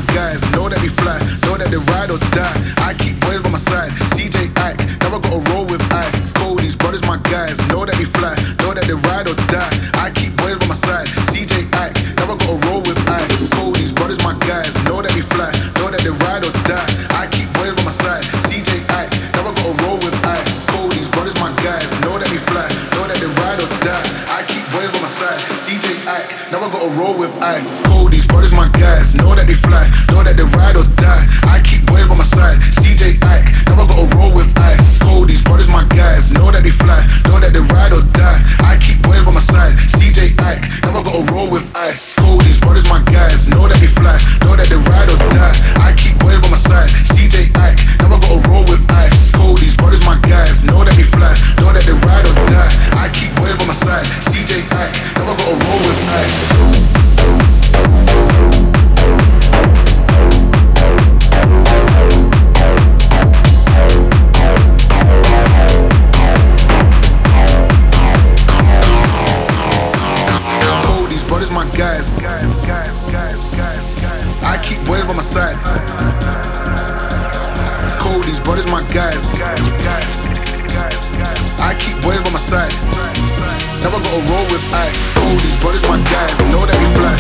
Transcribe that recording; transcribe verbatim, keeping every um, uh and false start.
guys, know that they fly, know that they ride or die. I keep boys by my side, C J Ike, never gotta roll with ice. Cody's brothers, my guys, know that they fly, know that they ride or die. I keep boys by my side, C J Ike, never gotta roll with ice. Cody's brothers, my guys, know that they fly, know that they ride or die. I keep boys by my side, C J Ike, never gotta roll with ice. Cody's brothers, my guys, know that they fly, know that they ride or die. I keep boys by my side, C J Ike, never gotta roll with ice. Cody's brothers, my guys, know that they fly, know that they ride or die. I keep boys by my side, C J Ike, never gotta roll with ice. Cody's brothers, my guys, know that they fly, know that they ride or die. I keep boys by my side, C J Ike, never gotta roll with ice. Cody's brothers, my guys, know that they fly, know that they ride or die. I keep boys by my side, C J Ike, never gotta roll with ice. Cody's brothers, my guys, know that they fly, know that they ride or die. I keep boys by my side, C J Ike, never gotta roll with ice. Brothers, my guys. I keep boys by my side. Cody's brothers, my guys. I keep boys by my side. Never gotta roll with ice. Cody's brothers, my guys. Know that we fly,